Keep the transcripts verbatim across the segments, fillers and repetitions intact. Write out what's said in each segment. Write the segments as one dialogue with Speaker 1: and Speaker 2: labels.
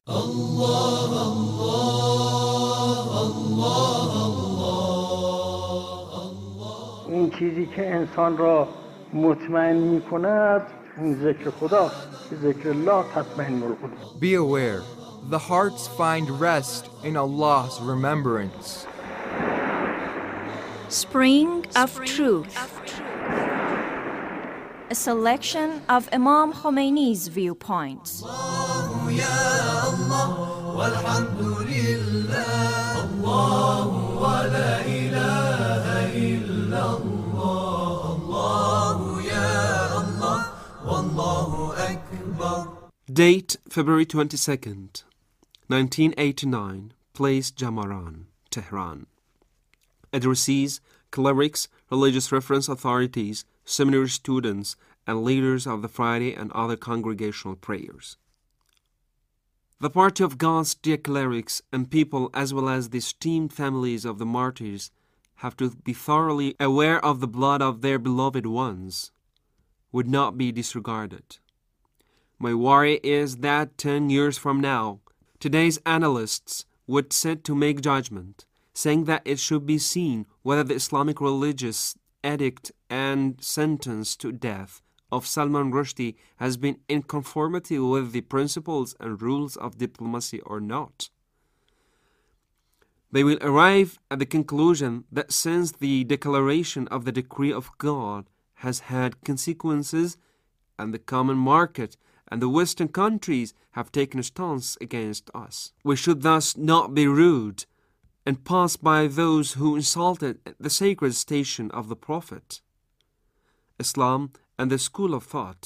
Speaker 1: الله الله الله الله. این چیزی که انسان را مطمئن می کند این ذکر خداست. ذکر الله تطمئن القلوب.
Speaker 2: Be aware, the hearts find rest in Allah's remembrance.
Speaker 3: Spring of Truth. A selection of Imam Khomeini's viewpoints.
Speaker 4: Date February twenty-second, nineteen eighty-nine. Place Jamaran, Tehran. Addressees, clerics, religious reference authorities, seminary students, and leaders of the Friday and other congregational prayers. The party of God's dear clerics and people, as well as the esteemed families of the martyrs, have to be thoroughly aware of the blood of their beloved ones, would not be disregarded. My worry is that ten years from now, today's analysts would sit to make judgment, saying that it should be seen whether the Islamic religious edict and sentence to death of Salman Rushdie has been in conformity with the principles and rules of diplomacy or not. They will arrive at the conclusion that since the declaration of the decree of God has had consequences, and the common market and the Western countries have taken a stance against us, we should thus not be rude and pass by those who insulted the sacred station of the Prophet, Islam, and the school of thought.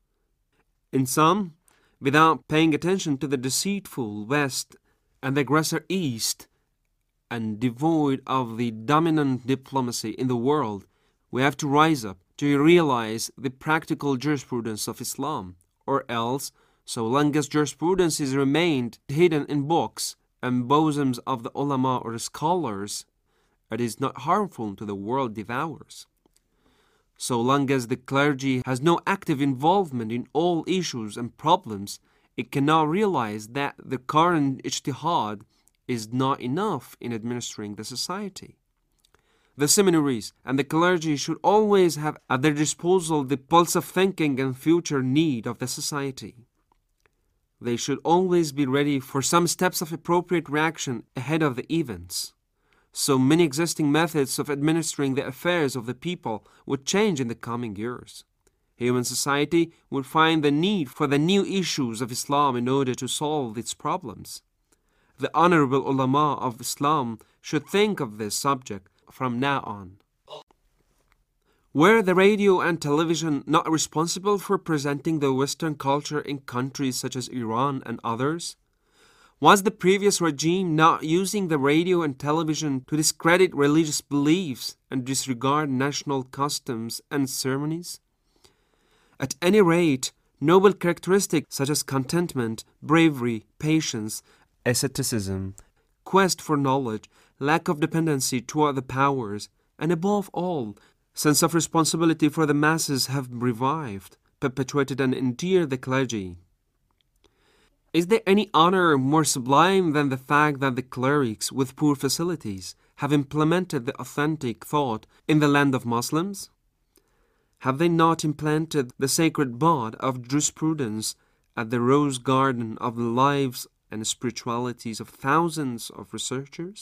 Speaker 4: In some, without paying attention to the deceitful West and the aggressor East, and devoid of the dominant diplomacy in the world, we have to rise up to realize the practical jurisprudence of Islam, or else, so long as jurisprudence is remained hidden in books and bosoms of the ulama or scholars, it is not harmful to the world devourers. So long as the clergy has no active involvement in all issues and problems, it cannot realize that the current ijtihad is not enough in administering the society. The seminaries and the clergy should always have at their disposal the pulse of thinking and future need of the society. They should always be ready for some steps of appropriate reaction ahead of the events. So many existing methods of administering the affairs of the people would change in the coming years. Human society would find the need for the new issues of Islam in order to solve its problems. The honorable ulama of Islam should think of this subject from now on. Were the radio and television not responsible for presenting the Western culture in countries such as Iran and others? Was the previous regime not using the radio and television to discredit religious beliefs and disregard national customs and ceremonies? At any rate, noble characteristics such as contentment, bravery, patience, asceticism, quest for knowledge, lack of dependency toward the powers, and above all, sense of responsibility for the masses have revived, perpetuated, and endeared the clergy. Is there any honor more sublime than the fact that the clerics with poor facilities have implemented the authentic thought in the land of Muslims? Have they not implanted the sacred bud of jurisprudence at the rose garden of the lives and spiritualities of thousands of researchers?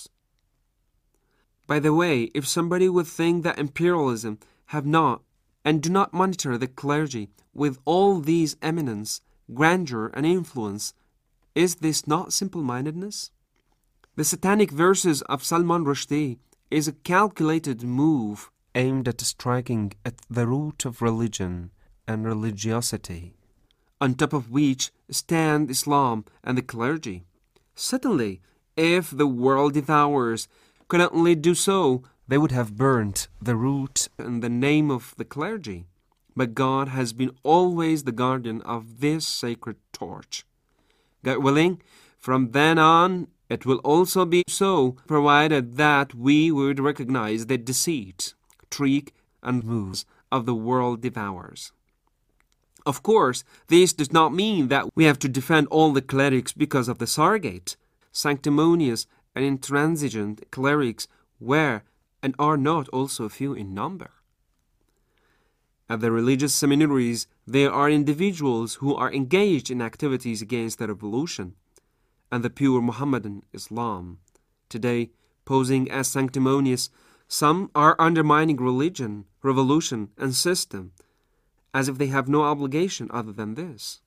Speaker 4: By the way, if somebody would think that imperialism have not and do not monitor the clergy with all these eminence, grandeur, and influence, is this not simple-mindedness? The satanic verses of Salman Rushdie is a calculated move aimed at striking at the root of religion and religiosity, on top of which stand Islam and the clergy. Certainly, if the world devourers could only do so, they would have burnt the root and the name of the clergy. But God has been always the guardian of this sacred torch. God willing, from then on, it will also be so, provided that we would recognize the deceit, trick, and moves of the world devourers. Of course, this does not mean that we have to defend all the clerics because of the Sargate. Sanctimonious and intransigent clerics were and are not also few in number. At the religious seminaries, there are individuals who are engaged in activities against the revolution and the pure Mohammedan Islam. Today, posing as sanctimonious, some are undermining religion, revolution, and system, as if they have no obligation other than this.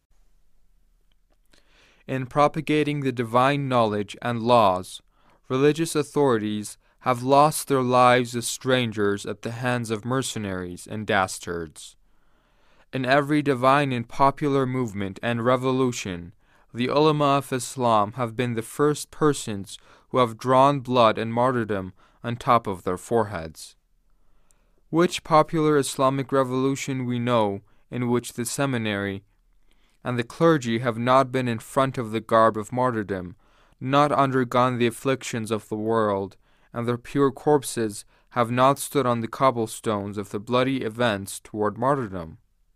Speaker 2: In propagating the divine knowledge and laws, religious authorities have lost their lives as strangers at the hands of mercenaries and dastards. In every divine and popular movement and revolution, the ulama of Islam have been the first persons who have drawn blood and martyrdom on top of their foreheads. Which popular Islamic revolution we know in which the seminary and the clergy have not been in front of the garb of martyrdom, not undergone the afflictions of the world, and their pure corpses have not stood on the cobblestones of the bloody events toward martyrdom?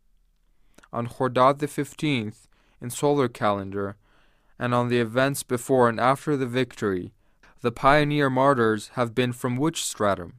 Speaker 2: On Khordad the fifteenth, in solar calendar, and on the events before and after the victory, the pioneer martyrs have been from which stratum?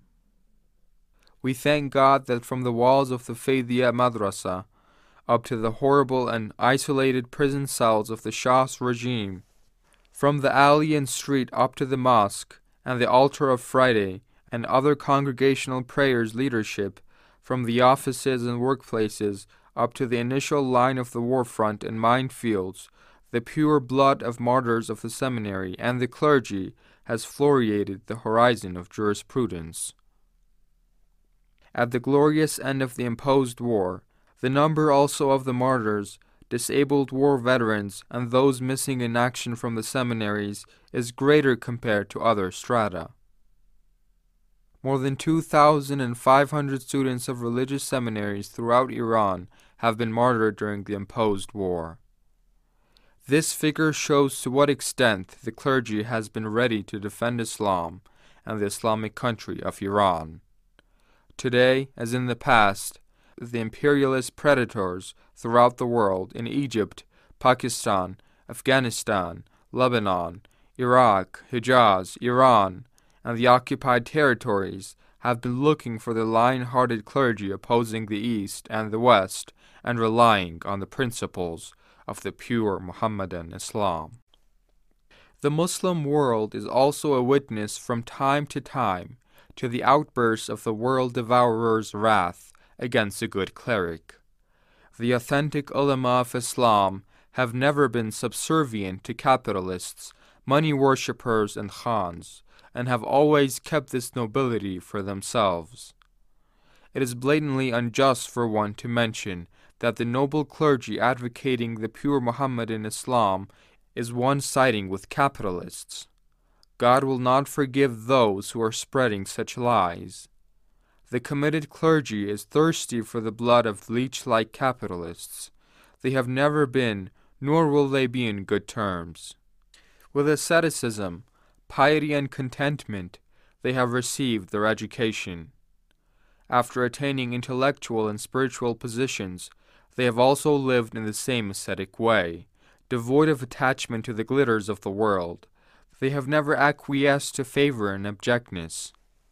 Speaker 2: We thank God that from the walls of the Faidhiya Madrasa up to the horrible and isolated prison cells of the Shah's regime, from the alley and street up to the mosque and the altar of Friday and other congregational prayers leadership, from the offices and workplaces up to the initial line of the war front and minefields, the pure blood of martyrs of the seminary and the clergy has floriated the horizon of jurisprudence. At the glorious end of the imposed war, the number also of the martyrs, disabled war veterans, and those missing in action from the seminaries is greater compared to other strata. More than two thousand five hundred students of religious seminaries throughout Iran have been martyred during the imposed war. This figure shows to what extent the clergy has been ready to defend Islam and the Islamic country of Iran. Today, as in the past, the imperialist predators throughout the world in Egypt, Pakistan, Afghanistan, Lebanon, Iraq, Hijaz, Iran, and the occupied territories have been looking for the lion-hearted clergy opposing the East and the West and relying on the principles of the pure Mohammedan Islam. The Muslim world is also a witness from time to time to the outbursts of the world devourer's wrath against a good cleric. The authentic ulama of Islam have never been subservient to capitalists, money worshippers, and khans, and have always kept this nobility for themselves. It is blatantly unjust for one to mention that the noble clergy advocating the pure Mohammedan Islam is one siding with capitalists. God will not forgive those who are spreading such lies. The committed clergy is thirsty for the blood of leech-like capitalists. They have never been, nor will they be in good terms. With asceticism, piety, and contentment, they have received their education. After attaining intellectual and spiritual positions, they have also lived in the same ascetic way, devoid of attachment to the glitters of the world. They have never acquiesced to favor and abjectness.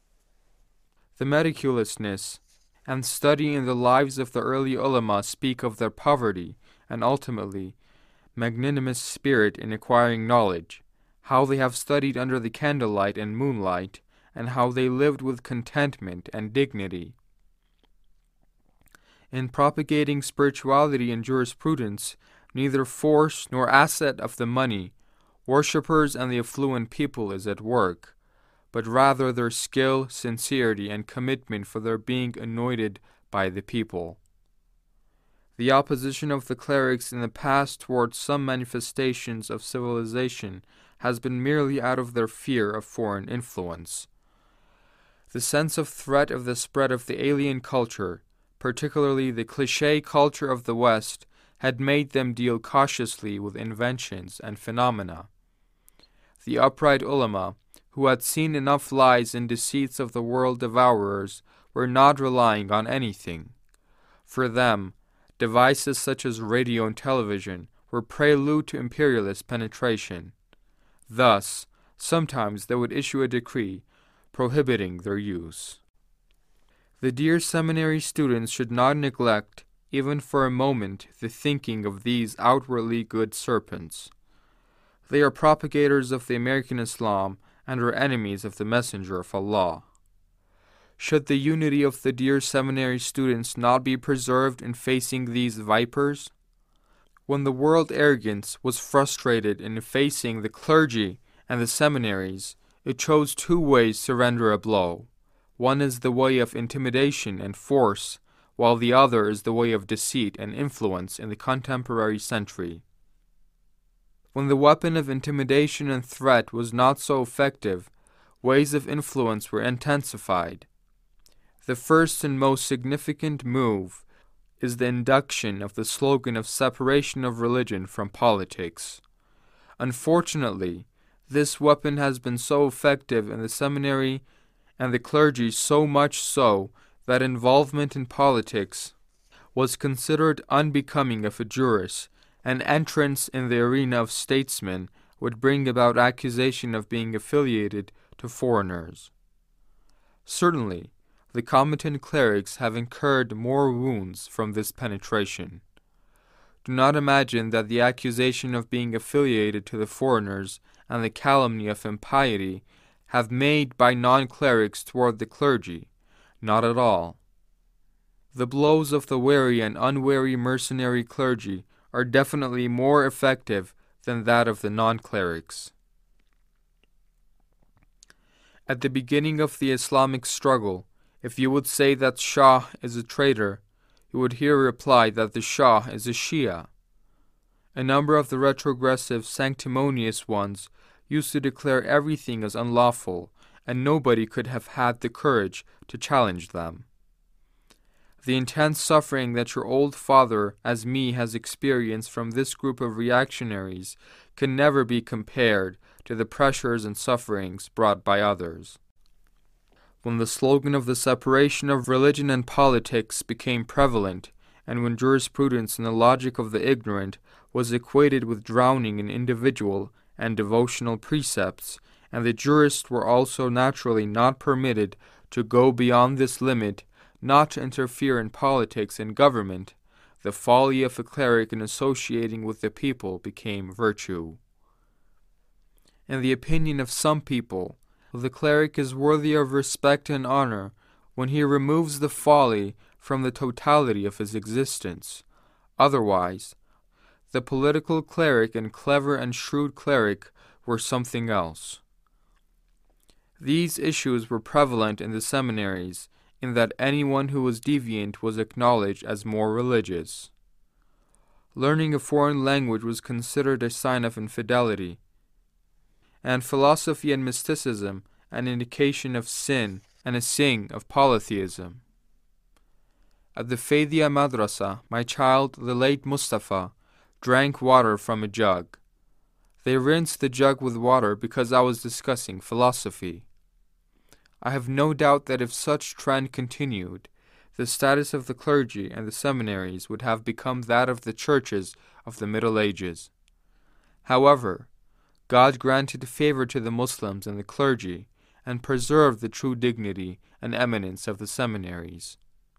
Speaker 2: The meticulousness and study in the lives of the early ulama speak of their poverty and ultimately magnanimous spirit in acquiring knowledge, how they have studied under the candlelight and moonlight, and how they lived with contentment and dignity. In propagating spirituality and jurisprudence, neither force nor asset of the money, worshippers, and the affluent people is at work, but rather their skill, sincerity, and commitment for their being anointed by the people. The opposition of the clerics in the past towards some manifestations of civilization has been merely out of their fear of foreign influence. The sense of threat of the spread of the alien culture, particularly the cliché culture of the West, had made them deal cautiously with inventions and phenomena. The upright ulama, who had seen enough lies and deceits of the world devourers, were not relying on anything. For them, devices such as radio and television were prelude to imperialist penetration. Thus, sometimes they would issue a decree prohibiting their use. The dear seminary students should not neglect, even for a moment, the thinking of these outwardly good serpents. They are propagators of the American Islam and are enemies of the Messenger of Allah. Should the unity of the dear seminary students not be preserved in facing these vipers? When the world arrogance was frustrated in facing the clergy and the seminaries, it chose two ways to render a blow. One is the way of intimidation and force, while the other is the way of deceit and influence in the contemporary century. When the weapon of intimidation and threat was not so effective, ways of influence were intensified. The first and most significant move is the induction of the slogan of separation of religion from politics. Unfortunately, this weapon has been so effective in the seminary and the clergy, so much so that involvement in politics was considered unbecoming of a jurist, and entrance in the arena of statesmen would bring about accusation of being affiliated to foreigners. Certainly, the competent clerics have incurred more wounds from this penetration. Do not imagine that the accusation of being affiliated to the foreigners and the calumny of impiety have made by non-clerics toward the clergy. Not at all. The blows of the wary and unwary mercenary clergy are definitely more effective than that of the non-clerics. At the beginning of the Islamic struggle, if you would say that Shah is a traitor, you would hear reply that the Shah is a Shia. A number of the retrogressive, sanctimonious ones used to declare everything as unlawful, and nobody could have had the courage to challenge them. The intense suffering that your old father, as me, has experienced from this group of reactionaries can never be compared to the pressures and sufferings brought by others. When the slogan of the separation of religion and politics became prevalent, and when jurisprudence and the logic of the ignorant was equated with drowning in individual and devotional precepts, and the jurists were also naturally not permitted to go beyond this limit, not to interfere in politics and government, the folly of a cleric in associating with the people became virtue. In the opinion of some people, the cleric is worthy of respect and honor when he removes the folly from the totality of his existence. Otherwise, the political cleric and clever and shrewd cleric were something else. These issues were prevalent in the seminaries, in that anyone who was deviant was acknowledged as more religious. Learning a foreign language was considered a sign of infidelity, and philosophy and mysticism an indication of sin and a sign of polytheism. At the Faidya Madrasa, my child, the late Mustafa, drank water from a jug. They rinsed the jug with water because I was discussing philosophy. I have no doubt that if such trend continued, the status of the clergy and the seminaries would have become that of the churches of the Middle Ages. However, God granted favor to the Muslims and the clergy, and preserved the true dignity and eminence of the seminaries.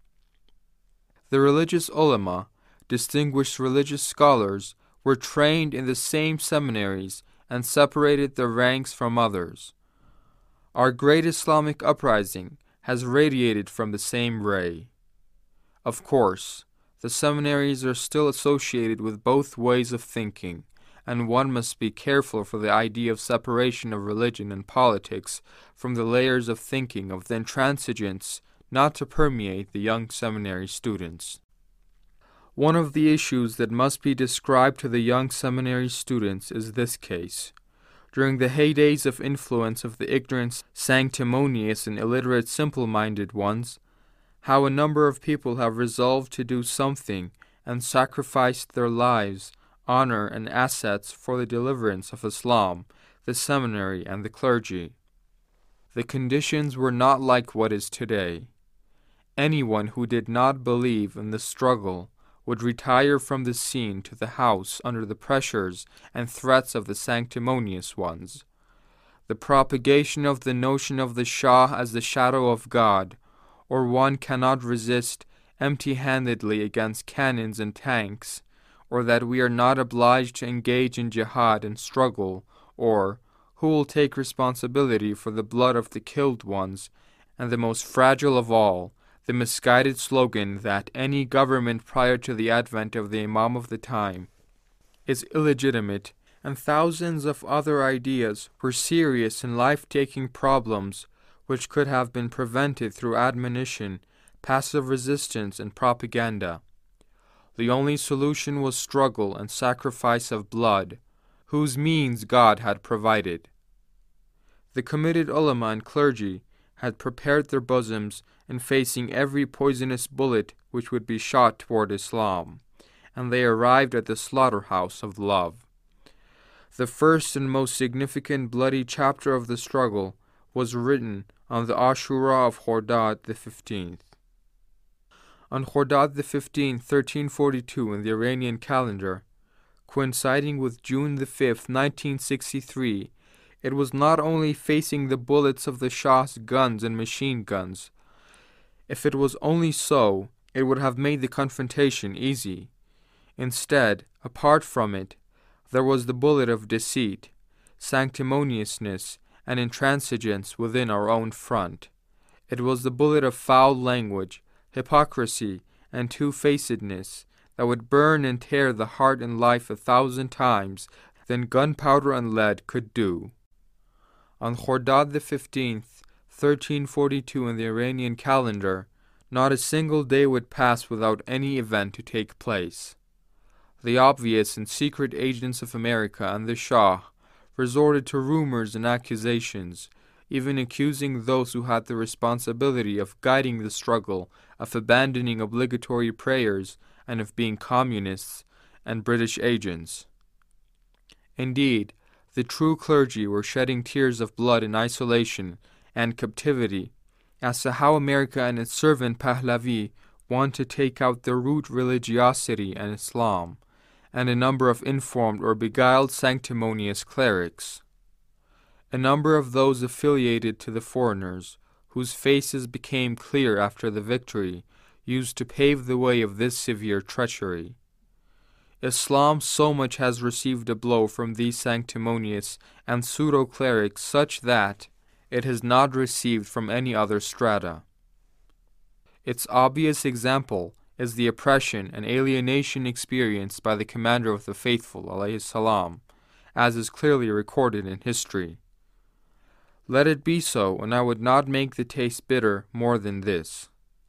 Speaker 2: The religious ulama, distinguished religious scholars, were trained in the same seminaries and separated their ranks from others. Our great Islamic uprising has radiated from the same ray. Of course, the seminaries are still associated with both ways of thinking, and one must be careful for the idea of separation of religion and politics from the layers of thinking of the intransigents not to permeate the young seminary students. One of the issues that must be described to the young seminary students is this case. During the heydays of influence of the ignorant, sanctimonious, and illiterate simple-minded ones, how a number of people have resolved to do something and sacrificed their lives, honor, and assets for the deliverance of Islam, the seminary, and the clergy. The conditions were not like what is today. Anyone who did not believe in the struggle would retire from the scene to the house under the pressures and threats of the sanctimonious ones. The propagation of the notion of the Shah as the shadow of God, or one cannot resist empty-handedly against cannons and tanks, or that we are not obliged to engage in jihad and struggle, or who will take responsibility for the blood of the killed ones, and the most fragile of all, the misguided slogan that any government prior to the advent of the Imam of the time is illegitimate, and thousands of other ideas were serious and life-taking problems which could have been prevented through admonition, passive resistance, and propaganda. The only solution was struggle and sacrifice of blood, whose means God had provided. The committed ulama and clergy had prepared their bosoms in facing every poisonous bullet which would be shot toward Islam, and they arrived at the slaughterhouse of love. The first and most significant bloody chapter of the struggle was written on the Ashura of Khordad the fifteenth. On Khordad the fifteenth, thirteen forty-two in the Iranian calendar, coinciding with June the fifth, nineteen sixty-three, it was not only facing the bullets of the Shah's guns and machine guns. If it was only so, it would have made the confrontation easy. Instead, apart from it, there was the bullet of deceit, sanctimoniousness, and intransigence within our own front. It was the bullet of foul language, hypocrisy, and two-facedness that would burn and tear the heart and life a thousand times than gunpowder and lead could do. On Khordad the fifteenth, thirteen forty-two in the Iranian calendar, not a single day would pass without any event to take place. The obvious and secret agents of America and the Shah resorted to rumors and accusations, even accusing those who had the responsibility of guiding the struggle of abandoning obligatory prayers and of being communists and British agents. Indeed, the true clergy were shedding tears of blood in isolation and captivity as to how America and its servant Pahlavi want to take out the root religiosity and Islam, and a number of informed or beguiled sanctimonious clerics. A number of those affiliated to the foreigners, whose faces became clear after the victory, used to pave the way of this severe treachery. Islam so much has received a blow from these sanctimonious and pseudo-clerics such that it has not received from any other strata. Its obvious example is the oppression and alienation experienced by the commander of the faithful, alayhi salam, as is clearly recorded in history. Let it be so, and I would not make the taste bitter more than this.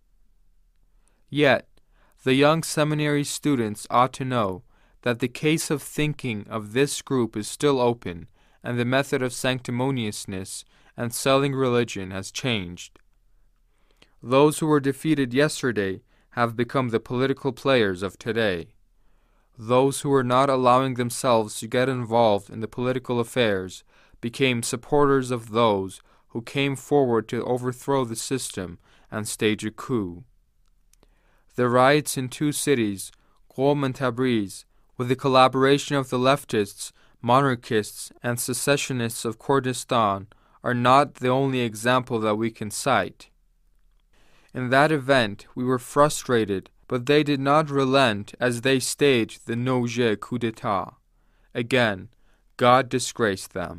Speaker 2: Yet, the young seminary students ought to know that the case of thinking of this group is still open, and the method of sanctimoniousness and selling religion has changed. Those who were defeated yesterday have become the political players of today. Those who were not allowing themselves to get involved in the political affairs became supporters of those who came forward to overthrow the system and stage a coup. The riots in two cities, Qom and Tabriz, with the collaboration of the leftists, monarchists, and secessionists of Kurdistan, are not the only example that we can cite. In that event, we were frustrated, but they did not relent as they staged the Noje coup d'etat. Again, God disgraced them.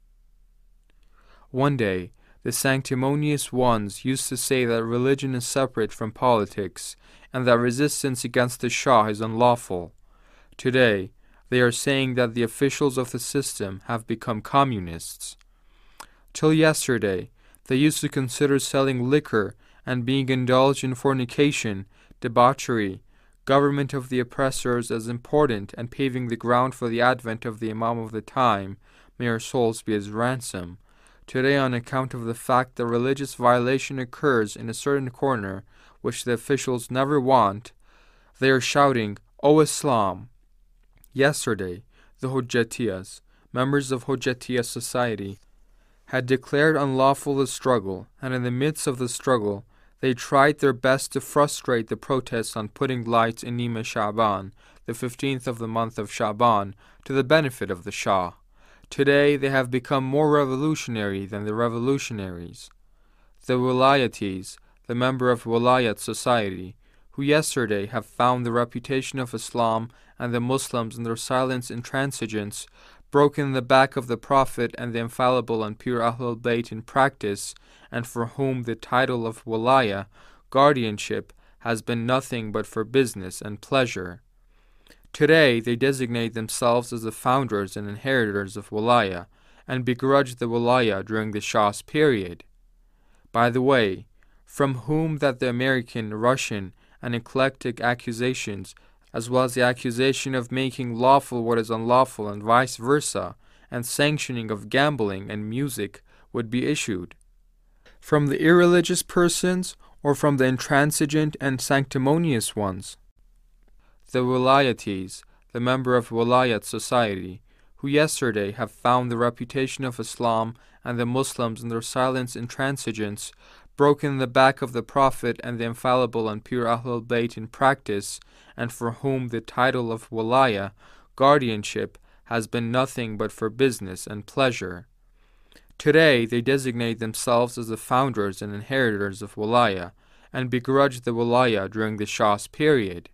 Speaker 2: One day, the sanctimonious ones used to say that religion is separate from politics, and that resistance against the Shah is unlawful. Today, they are saying that the officials of the system have become communists. Till yesterday, they used to consider selling liquor and being indulged in fornication, debauchery, government of the oppressors as important and paving the ground for the advent of the Imam of the time, may our souls be his ransom. Today, on account of the fact that religious violation occurs in a certain corner, which the officials never want, they are shouting, "O Islam!" Yesterday, the Hojatiyas, members of Hojatiya society, had declared unlawful the struggle, and in the midst of the struggle, They tried their best to frustrate the protests on putting lights in Nima Sha'ban, the fifteenth of the month of Sha'ban, to the benefit of the Shah. Today they have become more revolutionary than the revolutionaries. The Wilayatis, the member of Wilayat Society, who yesterday have found the reputation of Islam and the Muslims in their silence intransigence, broken the back of the Prophet and the infallible and pure Ahlul Bayt in practice, and for whom the title of Walaya, guardianship, has been nothing but for business and pleasure. Today they designate themselves as the founders and inheritors of Walaya, and begrudge the Walaya during the Shah's period. By the way, from whom that the American, Russian, and eclectic accusations, as well as the accusation of making lawful what is unlawful and vice versa, and sanctioning of gambling and music, would be issued? From the irreligious persons, or from the intransigent and sanctimonious ones? The Wilayatis, the member of Wilayat Society, who yesterday have found the reputation of Islam and the Muslims in their silence intransigence, broken the back of the Prophet and the infallible and pure Ahlul Bayt in practice, and for whom the title of Walaya, guardianship, has been nothing but for business and pleasure. Today they designate themselves as the founders and inheritors of Walaya, and begrudge the Walaya during the Shah's period.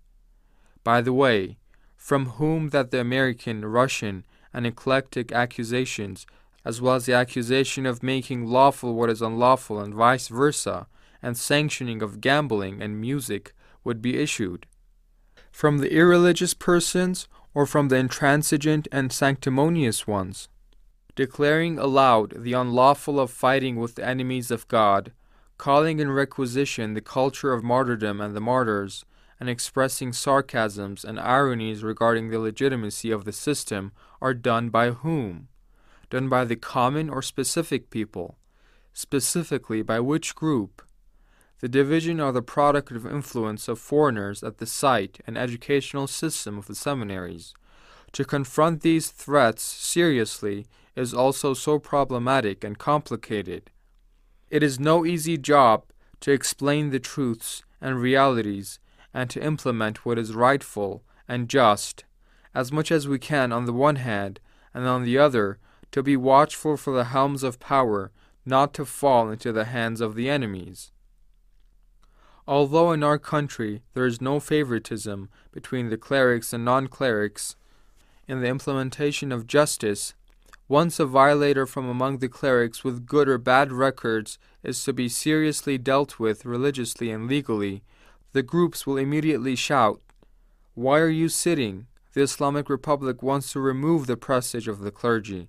Speaker 2: By the way, from whom that the American, Russian, and eclectic accusations, as well as the accusation of making lawful what is unlawful and vice versa, and sanctioning of gambling and music, would be issued? From the irreligious persons, or from the intransigent and sanctimonious ones? Declaring aloud the unlawful of fighting with the enemies of God, calling in requisition the culture of martyrdom and the martyrs, and expressing sarcasms and ironies regarding the legitimacy of the system, are done by whom? Done by the common or specific people? Specifically, by which group? The division are the product of influence of foreigners at the site and educational system of the seminaries. To confront these threats seriously is also so problematic and complicated. It is no easy job to explain the truths and realities and to implement what is rightful and just, as much as we can on the one hand, and on the other, to be watchful for the helms of power not to fall into the hands of the enemies. Although in our country there is no favoritism between the clerics and non-clerics in the implementation of justice, once a violator from among the clerics with good or bad records is to be seriously dealt with religiously and legally, the groups will immediately shout, "Why are you sitting? The Islamic Republic wants to remove the prestige of the clergy."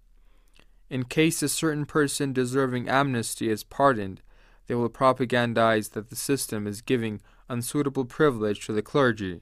Speaker 2: In case a certain person deserving amnesty is pardoned, they will propagandize that the system is giving unsuitable privilege to the clergy.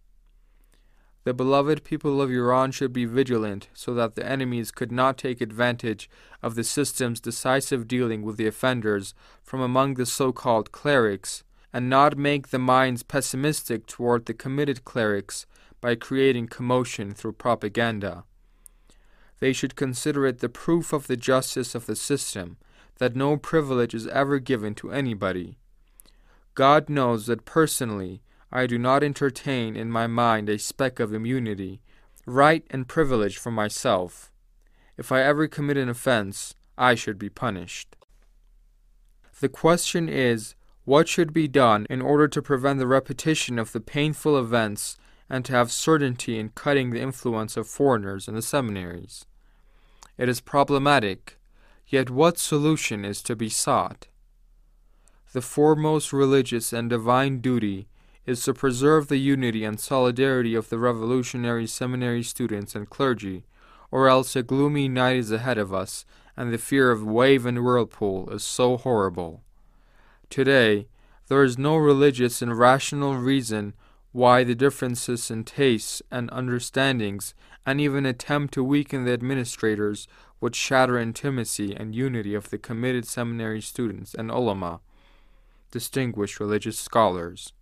Speaker 2: The beloved people of Iran should be vigilant so that the enemies could not take advantage of the system's decisive dealing with the offenders from among the so-called clerics, and not make the minds pessimistic toward the committed clerics by creating commotion through propaganda. They should consider it the proof of the justice of the system that no privilege is ever given to anybody. God knows that personally I do not entertain in my mind a speck of immunity, right and privilege for myself. If I ever commit an offense, I should be punished. The question is, what should be done in order to prevent the repetition of the painful events and to have certainty in cutting the influence of foreigners in the seminaries? It is problematic, yet what solution is to be sought? The foremost religious and divine duty is to preserve the unity and solidarity of the revolutionary seminary students and clergy, or else a gloomy night is ahead of us, and the fear of wave and whirlpool is so horrible. Today, there is no religious and rational reason why the differences in tastes and understandings, and even attempt to weaken the administrators, would shatter intimacy and unity of the committed seminary students and ulama, distinguished religious scholars.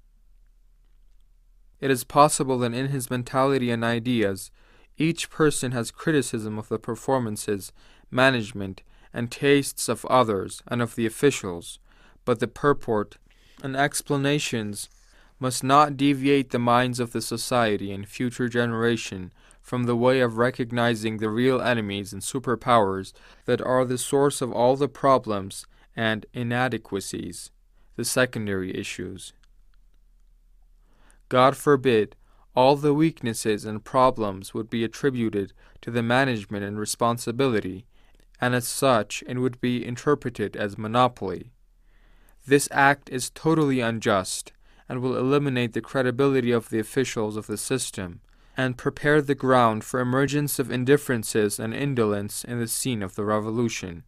Speaker 2: It is possible that in his mentality and ideas, each person has criticism of the performances, management, and tastes of others and of the officials, but the purport and explanations must not deviate the minds of the society and future generation from the way of recognizing the real enemies and superpowers that are the source of all the problems and inadequacies, the secondary issues. God forbid all the weaknesses and problems would be attributed to the management and responsibility, and as such it would be interpreted as monopoly. This act is totally unjust, and will eliminate the credibility of the officials of the system, and prepare the ground for emergence of indifferences and indolence in the scene of the revolution.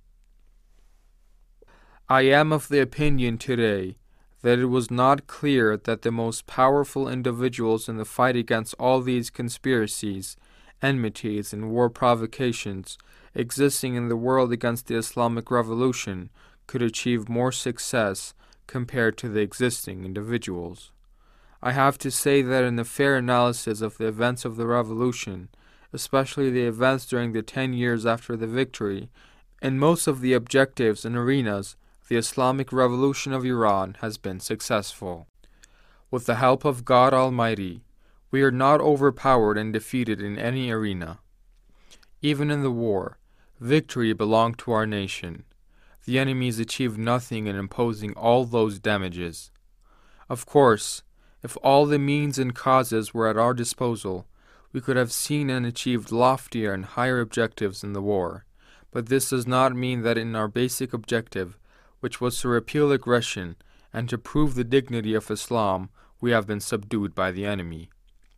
Speaker 2: I am of the opinion today that it was not clear that the most powerful individuals in the fight against all these conspiracies, enmities, and war provocations existing in the world against the Islamic Revolution could achieve more success compared to the existing individuals. I have to say that in a fair analysis of the events of the revolution, especially the events during the ten years after the victory, in most of the objectives and arenas, the Islamic Revolution of Iran has been successful. With the help of God Almighty, we are not overpowered and defeated in any arena. Even in the war, victory belonged to our nation. The enemies achieved nothing in imposing all those damages. Of course, if all the means and causes were at our disposal, we could have seen and achieved loftier and higher objectives in the war, but this does not mean that in our basic objective, which was to repeal aggression and to prove the dignity of Islam, we have been subdued by the enemy.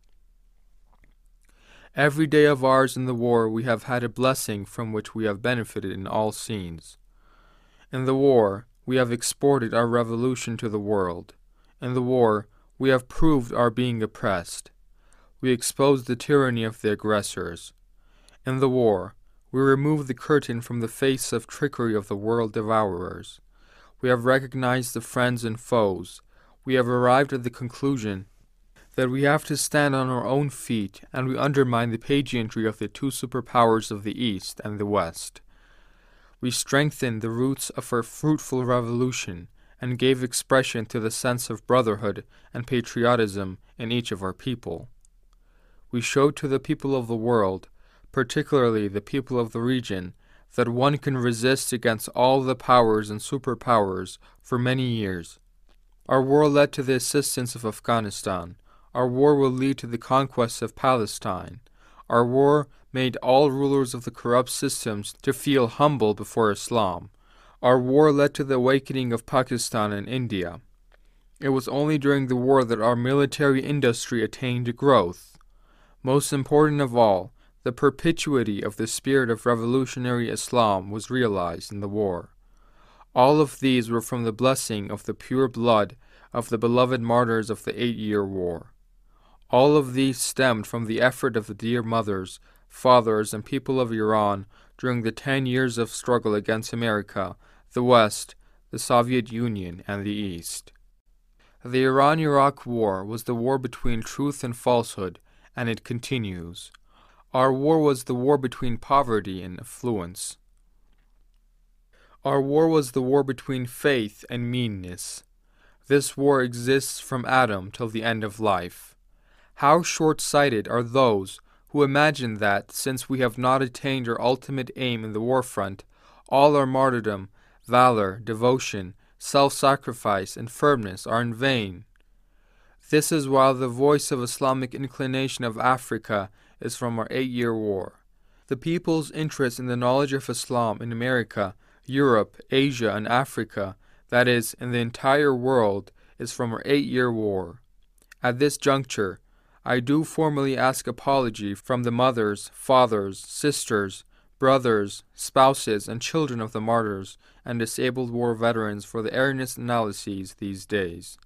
Speaker 2: Every day of ours in the war we have had a blessing from which we have benefited in all scenes. In the war, we have exported our revolution to the world. In the war, we have proved our being oppressed. We exposed the tyranny of the aggressors. In the war, we removed the curtain from the face of trickery of the world devourers. We have recognized the friends and foes. We have arrived at the conclusion that we have to stand on our own feet, and we undermine the pageantry of the two superpowers of the East and the West. We strengthened the roots of our fruitful revolution, and gave expression to the sense of brotherhood and patriotism in each of our people. We showed to the people of the world, particularly the people of the region, that one can resist against all the powers and superpowers for many years. Our war led to the assistance of Afghanistan. Our war will lead to the conquest of Palestine. Our war made all rulers of the corrupt systems to feel humble before Islam. Our war led to the awakening of Pakistan and India. It was only during the war that our military industry attained growth. Most important of all, the perpetuity of the spirit of revolutionary Islam was realized in the war. All of these were from the blessing of the pure blood of the beloved martyrs of the eight-year war. All of these stemmed from the effort of the dear mothers, fathers, and people of Iran during the ten years of struggle against America, the West, the Soviet Union, and the East. The Iran-Iraq War was the war between truth and falsehood, and it continues. Our war was the war between poverty and affluence. Our war was the war between faith and meanness. This war exists from Adam till the end of life. How short-sighted are those who imagine that, since we have not attained our ultimate aim in the war front, all our martyrdom, valor, devotion, self-sacrifice, and firmness are in vain. This is while the voice of Islamic inclination of Africa is from our eight-year war. The people's interest in the knowledge of Islam in America, Europe, Asia, and Africa, that is, in the entire world, is from our eight-year war. At this juncture, I do formally ask apology from the mothers, fathers, sisters, brothers, spouses, and children of the martyrs and disabled war veterans for the erroneous analyses these days.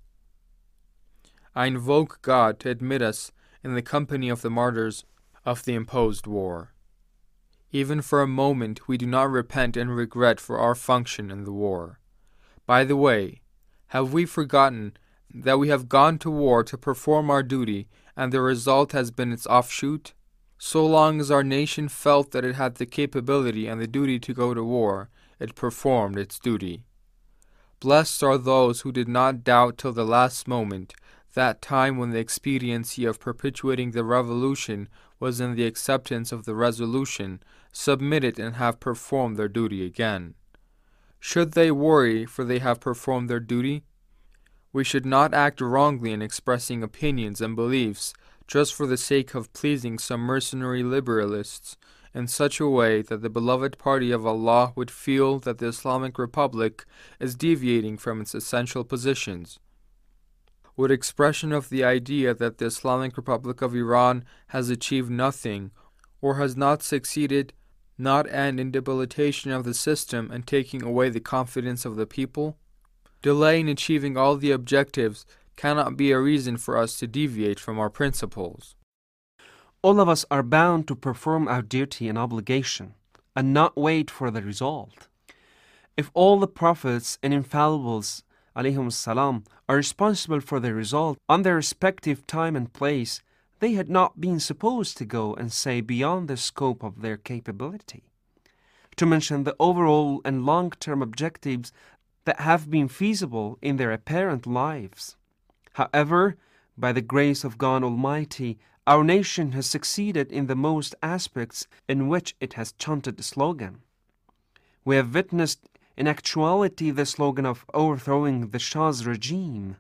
Speaker 2: I invoke God to admit us in the company of the martyrs of the imposed war. Even for a moment we do not repent and regret for our function in the war. By the way, have we forgotten that we have gone to war to perform our duty, and the result has been its offshoot? So long as our nation felt that it had the capability and the duty to go to war, it performed its duty. Blessed are those who did not doubt till the last moment, that time when the expediency of perpetuating the revolution was in the acceptance of the resolution, submit it and have performed their duty again. Should they worry, for they have performed their duty? We should not act wrongly in expressing opinions and beliefs just for the sake of pleasing some mercenary liberalists, in such a way that the beloved party of Allah would feel that the Islamic Republic is deviating from its essential positions. Would expression of the idea that the Islamic Republic of Iran has achieved nothing, or has not succeeded, not end in debilitation of the system and taking away the confidence of the people? Delay in achieving all the objectives cannot be a reason for us to deviate from our principles.
Speaker 4: All of us are bound to perform our duty and obligation, and not wait for the result. If all the prophets and infallibles, alayhim salam, are responsible for the result on their respective time and place, they had not been supposed to go and say beyond the scope of their capability. To mention the overall and long-term objectives that have been feasible in their apparent lives. However, by the grace of God Almighty, our nation has succeeded in the most aspects in which it has chanted the slogan. We have witnessed in actuality the slogan of overthrowing the Shah's regime.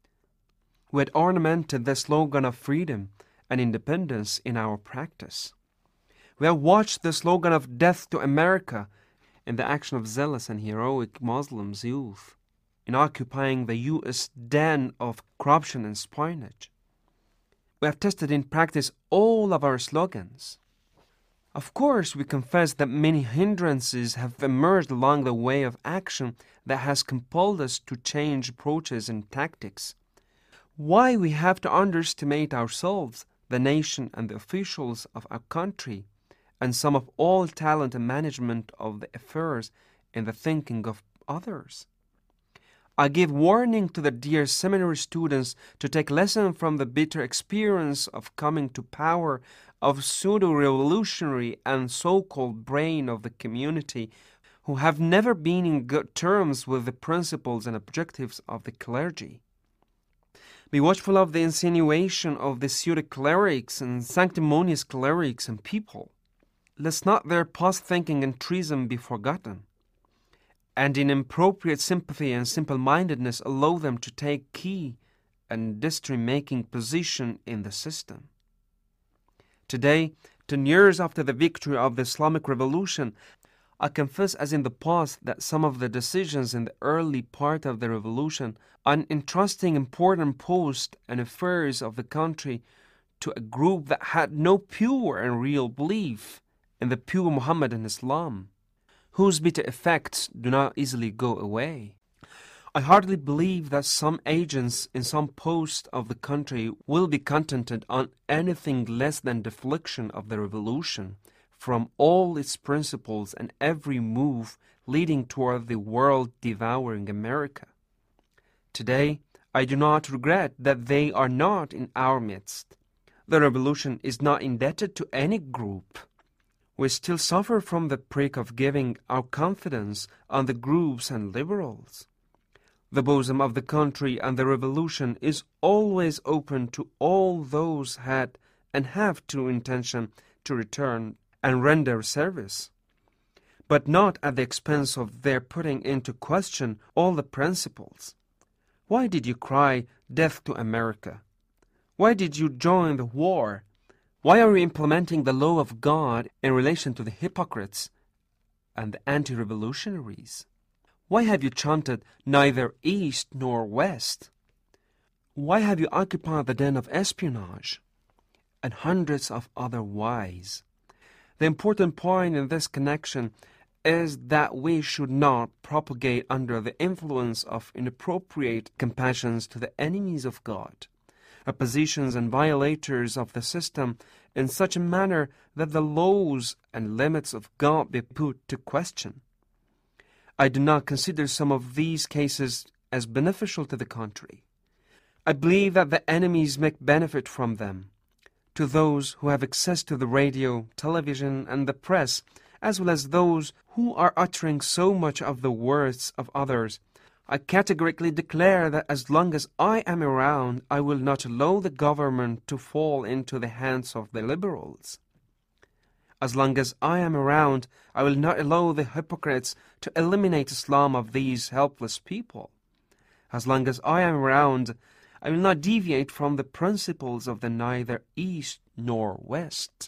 Speaker 4: We had ornamented the slogan of freedom and independence in our practice. We have watched the slogan of death to America in the action of zealous and heroic Muslims youth in occupying the U S den of corruption and spionage. We have tested in practice all of our slogans. Of course, we confess that many hindrances have emerged along the way of action that has compelled us to change approaches and tactics. Why we have to underestimate ourselves, the nation and the officials of our country, and some of all talent and management of the affairs in the thinking of others. I give warning to the dear seminary students to take lesson from the bitter experience of coming to power of pseudo-revolutionary and so-called brain of the community who have never been in good terms with the principles and objectives of the clergy. Be watchful of the insinuation of the pseudo-clerics and sanctimonious clerics and people. Lest not their past thinking and treason be forgotten, and in appropriate sympathy and simple-mindedness allow them to take key and decision-making position in the system. Today, ten years after the victory of the Islamic Revolution, I confess as in the past that some of the decisions in the early part of the revolution on entrusting important posts and affairs of the country to a group that had no pure and real belief in the pure Muhammadan Islam, whose bitter effects do not easily go away. I hardly believe that some agents in some post of the country will be contented on anything less than deflection of the revolution from all its principles and every move leading toward the world-devouring America. Today, I do not regret that they are not in our midst. The revolution is not indebted to any group. We still suffer from the prick of giving our confidence on the groups and liberals. The bosom of the country and the revolution is always open to all those had and have true intention to return and render service, but not at the expense of their putting into question all the principles. Why did you cry, "Death to America"? Why did you join the war? Why are you implementing the law of God in relation to the hypocrites and the anti-revolutionaries? Why have you chanted neither east nor west? Why have you occupied the den of espionage? And hundreds of other whys. The important point in this connection is that we should not propagate under the influence of inappropriate compassions to the enemies of God, oppositions and violators of the system in such a manner that the laws and limits of God be put to question. I do not consider some of these cases as beneficial to the country. I believe that the enemies make benefit from them. To those who have access to the radio, television, and the press, as well as those who are uttering so much of the words of others, I categorically declare that as long as I am around, I will not allow the government to fall into the hands of the liberals. As long as I am around, I will not allow the hypocrites to eliminate Islam of these helpless people. As long as I am around, I will not deviate from the principles of the neither East nor West.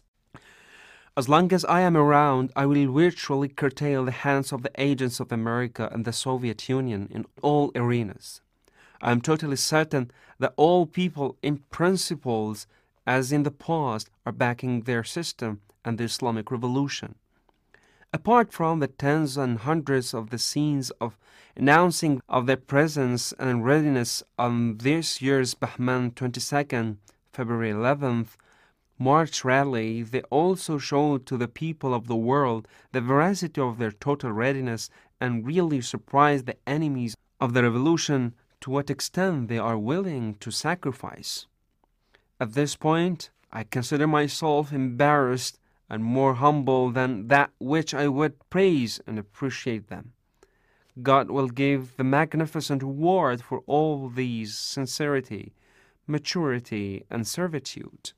Speaker 4: As long as I am around, I will virtually curtail the hands of the agents of America and the Soviet Union in all arenas. I am totally certain that all people in principles, as in the past, are backing their system and the Islamic Revolution. Apart from the tens and hundreds of the scenes of announcing of their presence and readiness on this year's Bahman twenty-second, February eleventh, March rally, they also showed to the people of the world the veracity of their total readiness and really surprised the enemies of the revolution to what extent they are willing to sacrifice. At this point, I consider myself embarrassed and more humble than that which I would praise and appreciate them. God will give the magnificent reward for all these sincerity, maturity, and servitude.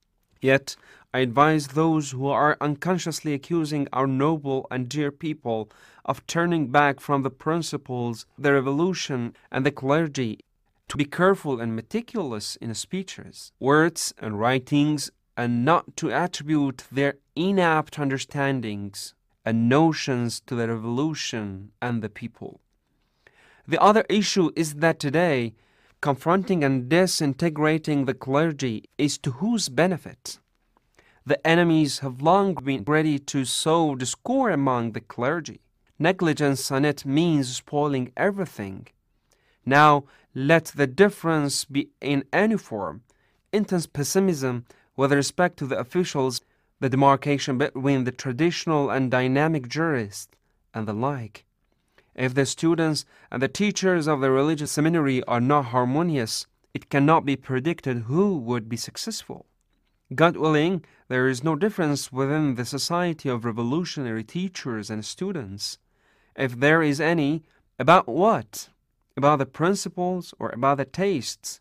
Speaker 4: Yet, I advise those who are unconsciously accusing our noble and dear people of turning back from the principles, the revolution, and the clergy to be careful and meticulous in speeches, words, and writings, and not to attribute their inapt understandings and notions to the revolution and the people. The other issue is that today, confronting and disintegrating the clergy is to whose benefit? The enemies have long been ready to sow discord among the clergy. Negligence on it means spoiling everything. Now, let the difference be in any form. Intense pessimism with respect to the officials, the demarcation between the traditional and dynamic jurists, and the like. If the students and the teachers of the religious seminary are not harmonious, it cannot be predicted who would be successful. God willing, there is no difference within the society of revolutionary teachers and students. If there is any, about what? About the principles or about the tastes?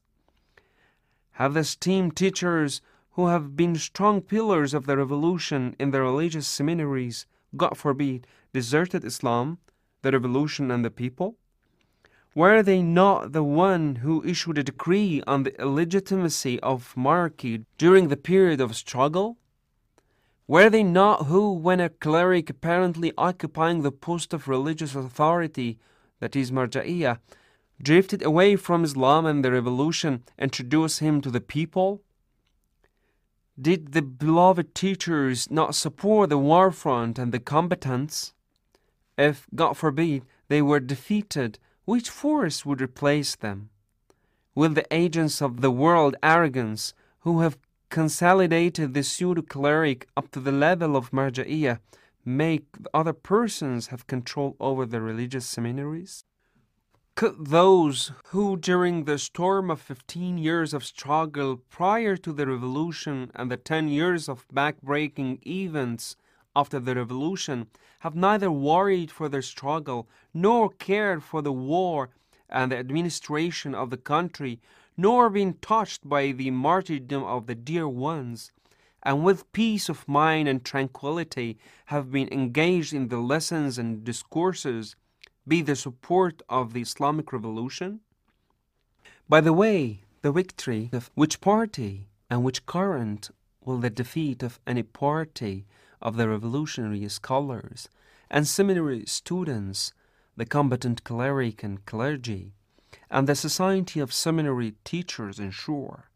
Speaker 4: Have the esteemed teachers who have been strong pillars of the revolution in the religious seminaries, God forbid, deserted Islam, the revolution, and the people? Were they not the one who issued a decree on the illegitimacy of monarchy during the period of struggle? Were they not who, when a cleric apparently occupying the post of religious authority, that is Marja'iyah, drifted away from Islam and the revolution, introduced him to the people? Did the beloved teachers not support the war front and the combatants? If, God forbid, they were defeated, which force would replace them? Will the agents of the world arrogance, who have consolidated the pseudo-cleric up to the level of Marja'iyah, make other persons have control over the religious seminaries? Could those who, during the storm of fifteen years of struggle prior to the revolution and the ten years of back-breaking events after the revolution, have neither worried for their struggle, nor cared for the war and the administration of the country, nor been touched by the martyrdom of the dear ones, and with peace of mind and tranquility have been engaged in the lessons and discourses, be the support of the Islamic Revolution? By the way, the victory of which party and which current will the defeat of any party of the revolutionary scholars and seminary students, the combatant cleric and clergy, and the society of seminary teachers ensure?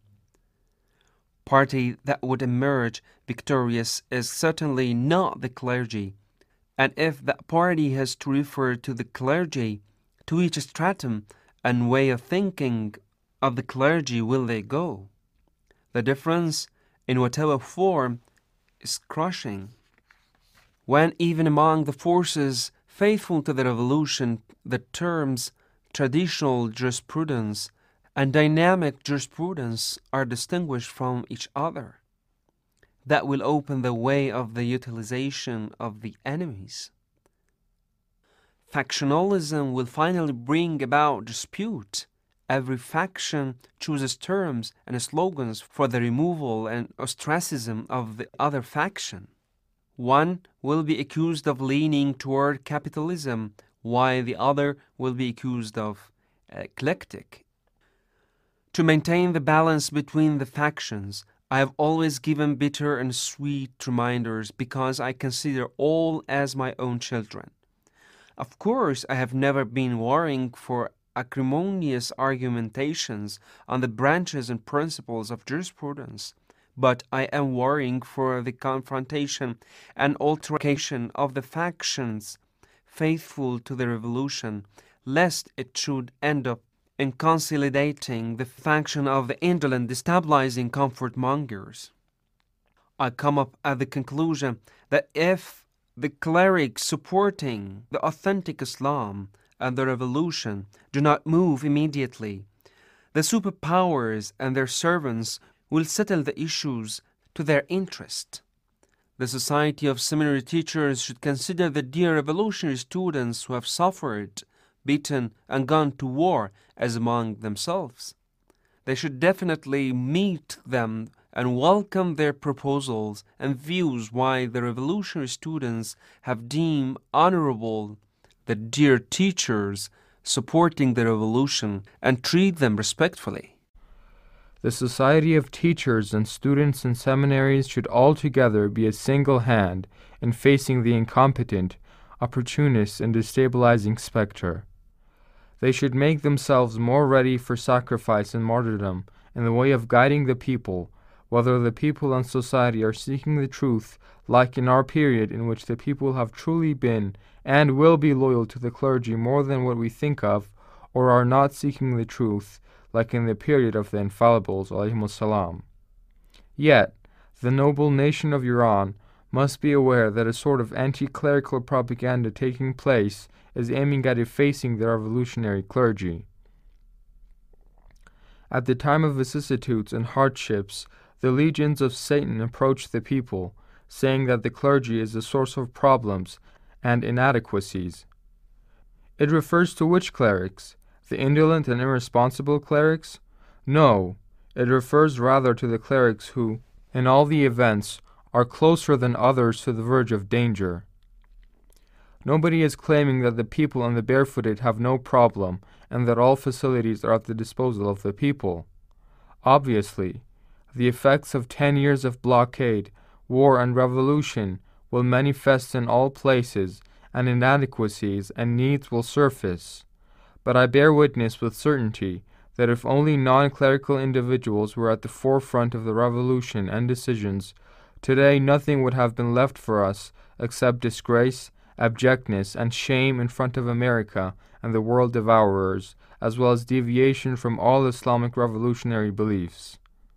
Speaker 4: Party that would emerge victorious is certainly not the clergy, and if that party has to refer to the clergy, to each stratum and way of thinking of the clergy will they go. The difference, in whatever form, is crushing. When even among the forces faithful to the revolution, the terms traditional jurisprudence and dynamic jurisprudence are distinguished from each other, that will open the way of the utilization of the enemies. factionalism will finally bring about dispute. Every faction chooses terms and slogans for the removal and ostracism of the other faction. One will be accused of leaning toward capitalism, while the other will be accused of eclectic. To maintain the balance between the factions, I have always given bitter and sweet reminders because I consider all as my own children. Of course, I have never been warring for acrimonious argumentations on the branches and principles of jurisprudence, but I am warring for the confrontation and altercation of the factions faithful to the revolution, lest it should end up in consolidating the faction of the indolent, destabilizing comfort mongers. I come up at the conclusion that if the clerics supporting the authentic Islam and the revolution do not move immediately, the superpowers and their servants will settle the issues to their interest. The Society of Seminary Teachers should consider the dear revolutionary students who have suffered, beaten, and gone to war as among themselves. They should definitely meet them and welcome their proposals and views why the revolutionary students have deemed honorable the dear teachers supporting the revolution and treat them respectfully.
Speaker 2: The Society of Teachers and Students in seminaries should altogether be a single hand in facing the incompetent, opportunist, and destabilizing spectre. They should make themselves more ready for sacrifice and martyrdom in the way of guiding the people, whether the people and society are seeking the truth, like in our period in which the people have truly been and will be loyal to the clergy more than what we think of, or are not seeking the truth, like in the period of the infallibles, alayhimus salam. Yet, the noble nation of Iran must be aware that a sort of anti-clerical propaganda taking place is aiming at effacing the revolutionary clergy. At the time of vicissitudes and hardships, the legions of Satan approach the people, saying that the clergy is the source of problems and inadequacies. It refers to which clerics? The indolent and irresponsible clerics? No, it refers rather to the clerics who, in all the events, are closer than others to the verge of danger. Nobody is claiming that the people and the barefooted have no problem and that all facilities are at the disposal of the people. Obviously, the effects of ten years of blockade, war, and revolution will manifest in all places, and inadequacies and needs will surface. But I bear witness with certainty that if only non-clerical individuals were at the forefront of the revolution and decisions, today nothing would have been left for us except disgrace, abjectness, and shame in front of America and the world devourers, as well as deviation from all Islamic revolutionary beliefs.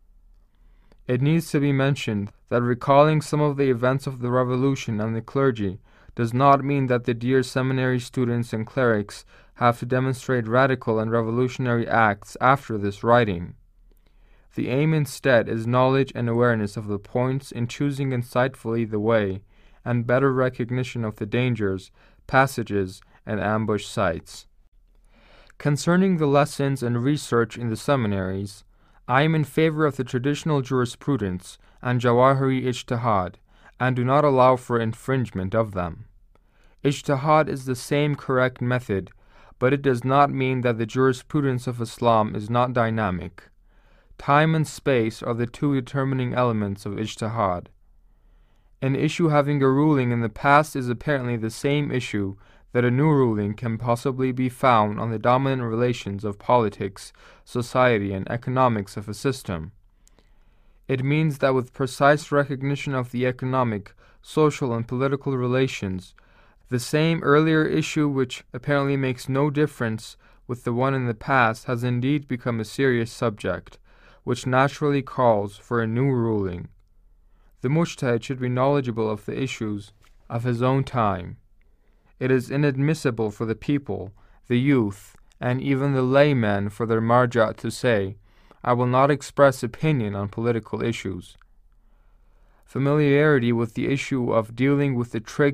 Speaker 2: It needs to be mentioned that recalling some of the events of the revolution and the clergy does not mean that the dear seminary students and clerics have to demonstrate radical and revolutionary acts after this writing. The aim instead is knowledge and awareness of the points in choosing insightfully the way, and better recognition of the dangers, passages, and ambush sites. Concerning the lessons and research in the seminaries, I am in favor of the traditional jurisprudence and Jawahiri Ijtihad, and do not allow for infringement of them. Ijtihad is the same correct method, but it does not mean that the jurisprudence of Islam is not dynamic. Time and space are the two determining elements of Ijtihad. An issue having a ruling in the past is apparently the same issue that a new ruling can possibly be found on the dominant relations of politics, society, and economics of a system. It means that with precise recognition of the economic, social, and political relations, the same earlier issue which apparently makes no difference with the one in the past has indeed become a serious subject, which naturally calls for a new ruling. The mujtahid should be knowledgeable of the issues of his own time. It is inadmissible for the people, the youth, and even the laymen for their marja to say, I will not express opinion on political issues. Familiarity with the issue of dealing with the tricks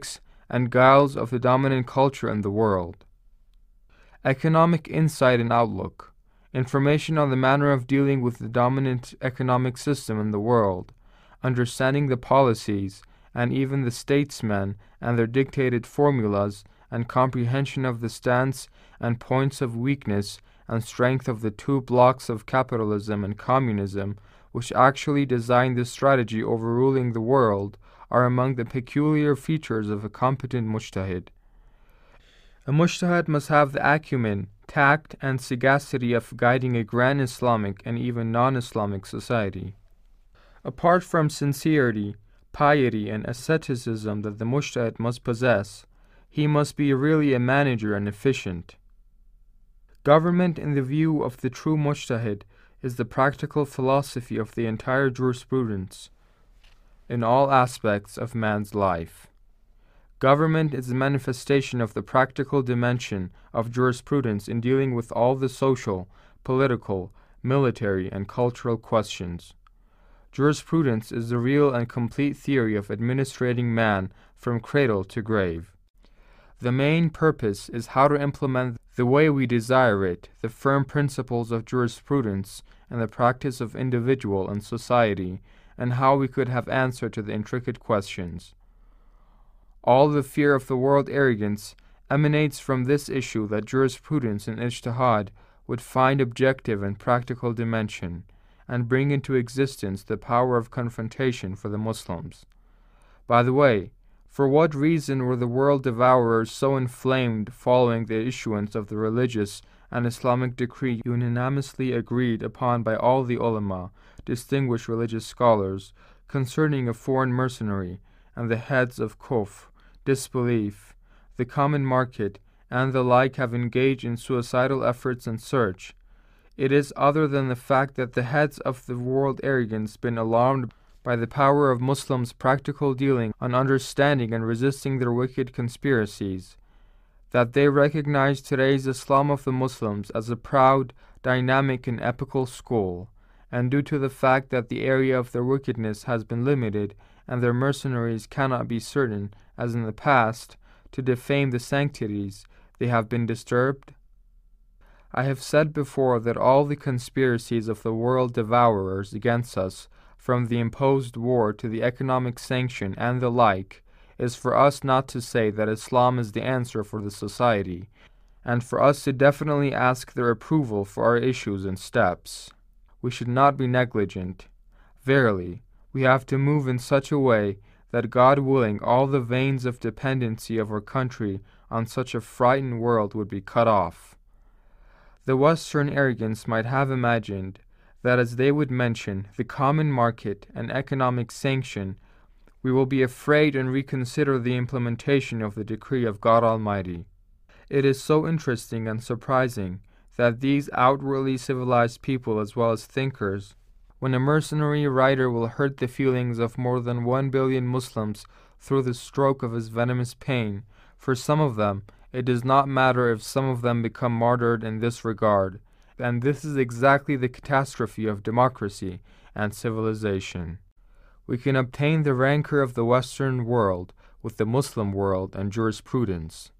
Speaker 2: and guiles of the dominant culture in the world. Economic insight and outlook. Information on the manner of dealing with the dominant economic system in the world, understanding the policies and even the statesmen and their dictated formulas, and comprehension of the stance and points of weakness and strength of the two blocks of capitalism and communism, which actually design the strategy overruling the world, are among the peculiar features of a competent mujtahid. A mujtahid must have the acumen, tact, and sagacity of guiding a grand Islamic and even non-Islamic society. Apart from sincerity, piety, and asceticism that the mujtahid must possess, he must be really a manager and efficient. Government, in the view of the true mujtahid, is the practical philosophy of the entire jurisprudence in all aspects of man's life. Government is the manifestation of the practical dimension of jurisprudence in dealing with all the social, political, military, and cultural questions. Jurisprudence is the real and complete theory of administrating man from cradle to grave. The main purpose is how to implement the way we desire it, the firm principles of jurisprudence and the practice of individual and society, and how we could have answer to the intricate questions. All the fear of the world arrogance emanates from this issue that jurisprudence and ijtihad would find objective and practical dimension, and bring into existence the power of confrontation for the Muslims. By the way, for what reason were the world devourers so inflamed following the issuance of the religious and Islamic decree unanimously agreed upon by all the ulama, distinguished religious scholars, concerning a foreign mercenary, and the heads of kufr, disbelief, the common market, and the like have engaged in suicidal efforts and search? It is other than the fact that the heads of the world arrogance been alarmed by the power of Muslims' practical dealing on understanding and resisting their wicked conspiracies, that they recognize today's Islam of the Muslims as a proud, dynamic, and epical school, and due to the fact that the area of their wickedness has been limited and their mercenaries cannot be certain, as in the past, to defame the sanctities, they have been disturbed. I have said before that all the conspiracies of the world devourers against us, from the imposed war to the economic sanction and the like, is for us not to say that Islam is the answer for the society, and for us to definitely ask their approval for our issues and steps. We should not be negligent. Verily, we have to move in such a way that, God willing, all the veins of dependency of our country on such a frightened world would be cut off. The Western arrogance might have imagined that as they would mention the common market and economic sanction, we will be afraid and reconsider the implementation of the decree of God Almighty. It is so interesting and surprising that these outwardly civilized people, as well as thinkers, when a mercenary writer will hurt the feelings of more than one billion Muslims through the stroke of his venomous pain, for some of them it does not matter if some of them become martyred in this regard, and this is exactly the catastrophe of democracy and civilization. We can obtain the rancor of the Western world with the Muslim world and jurisprudence.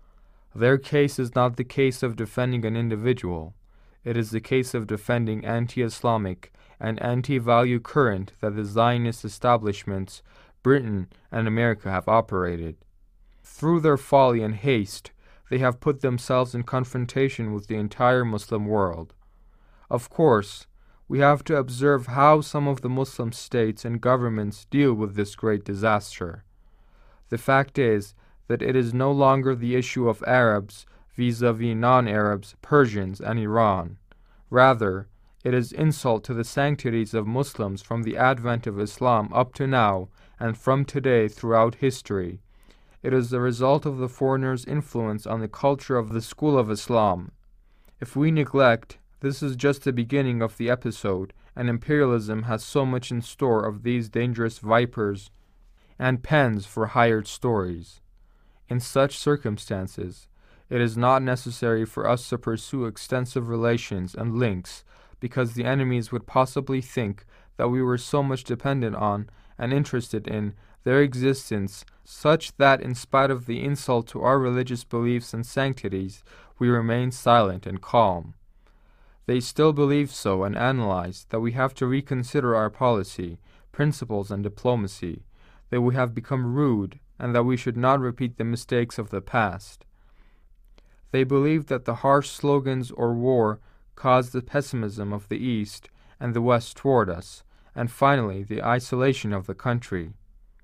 Speaker 2: Their case is not the case of defending an individual. It is the case of defending anti-Islamic and anti-value current that the Zionist establishments, Britain and America, have operated. Through their folly and haste, they have put themselves in confrontation with the entire Muslim world. Of course, we have to observe how some of the Muslim states and governments deal with this great disaster. The fact is that it is no longer the issue of Arabs vis-a-vis non-Arabs, Persians, and Iran. Rather, it is insult to the sanctities of Muslims from the advent of Islam up to now and from today throughout history. It is the result of the foreigners' influence on the culture of the school of Islam. If we neglect, this is just the beginning of the episode, and imperialism has so much in store of these dangerous vipers and pens for hired stories. In such circumstances, it is not necessary for us to pursue extensive relations and links, because the enemies would possibly think that we were so much dependent on and interested in their existence such that in spite of the insult to our religious beliefs and sanctities, we remain silent and calm. They still believe so and analyze that we have to reconsider our policy, principles, and diplomacy, that we have become rude, and that we should not repeat the mistakes of the past. They believe that the harsh slogans or war caused the pessimism of the East and the West toward us, and finally the isolation of the country.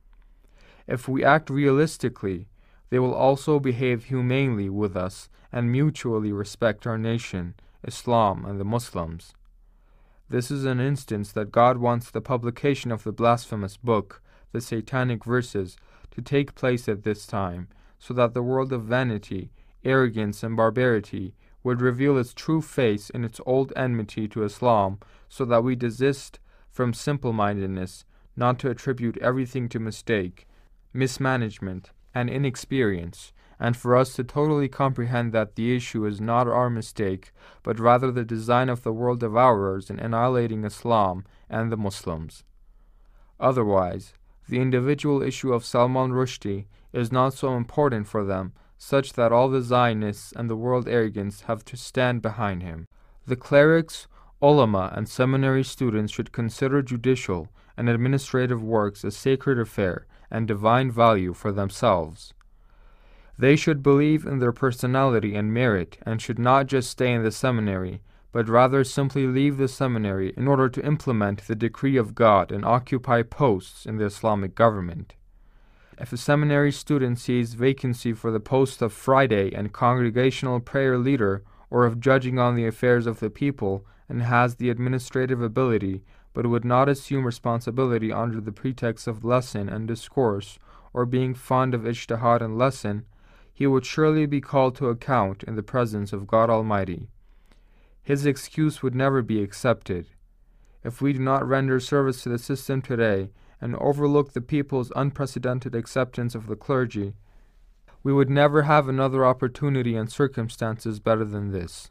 Speaker 2: If we act realistically, they will also behave humanely with us and mutually respect our nation, Islam, and the Muslims. This is an instance that God wants the publication of the blasphemous book, the Satanic Verses, to take place at this time, so that the world of vanity, arrogance, and barbarity would reveal its true face in its old enmity to Islam, so that we desist from simple-mindedness, not to attribute everything to mistake, mismanagement, and inexperience, and for us to totally comprehend that the issue is not our mistake, but rather the design of the world devourers in annihilating Islam and the Muslims. Otherwise, the individual issue of Salman Rushdie is not so important for them, such that all the Zionists and the world arrogance have to stand behind him. The clerics, ulama, and seminary students should consider judicial and administrative works a sacred affair and divine value for themselves. They should believe in their personality and merit and should not just stay in the seminary, but rather simply leave the seminary in order to implement the decree of God and occupy posts in the Islamic government. If a seminary student sees vacancy for the post of Friday and congregational prayer leader or of judging on the affairs of the people and has the administrative ability, but would not assume responsibility under the pretext of lesson and discourse, or being fond of ijtihad and lesson, he would surely be called to account in the presence of God Almighty. His excuse would never be accepted. If we do not render service to the system today and overlook the people's unprecedented acceptance of the clergy, we would never have another opportunity and circumstances better than this.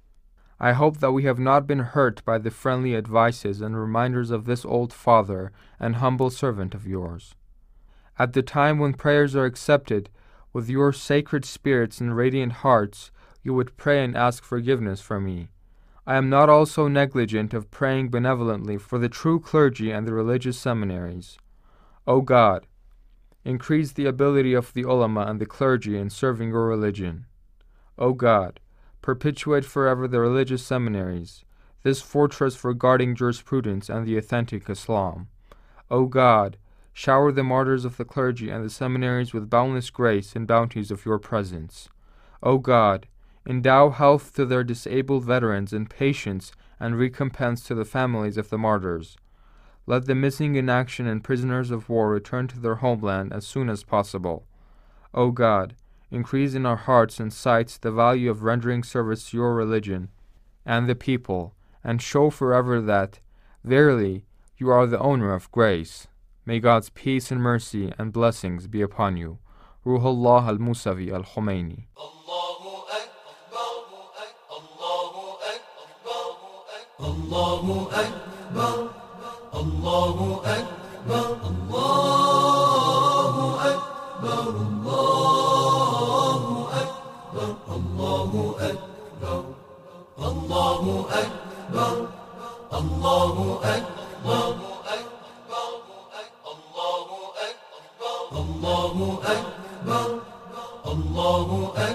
Speaker 2: I hope that we have not been hurt by the friendly advices and reminders of this old father and humble servant of yours. At the time when prayers are accepted, with your sacred spirits and radiant hearts, you would pray and ask forgiveness for me. I am not also negligent of praying benevolently for the true clergy and the religious seminaries. O God, increase the ability of the ulama and the clergy in serving your religion. O God, perpetuate forever the religious seminaries, this fortress for guarding jurisprudence and the authentic Islam. O God, shower the martyrs of the clergy and the seminaries with boundless grace and bounties of your presence. O God, endow health to their disabled veterans and patience and recompense to the families of the martyrs. Let the missing in action and prisoners of war return to their homeland as soon as possible. O God, increase in our hearts and sights the value of rendering service to your religion and the people, and show forever that, verily, you are the owner of grace. May God's peace and mercy and blessings be upon you. Ruhullah al-Musavi al-Khomeini.
Speaker 5: Allahu Akbar, Allahu Akbar, Allahu Akbar, Allahu Akbar, Allahu Akbar, Allahu Akbar, Allahu Akbar, Allahu Akbar, Allahu Akbar, Allahu Akbar.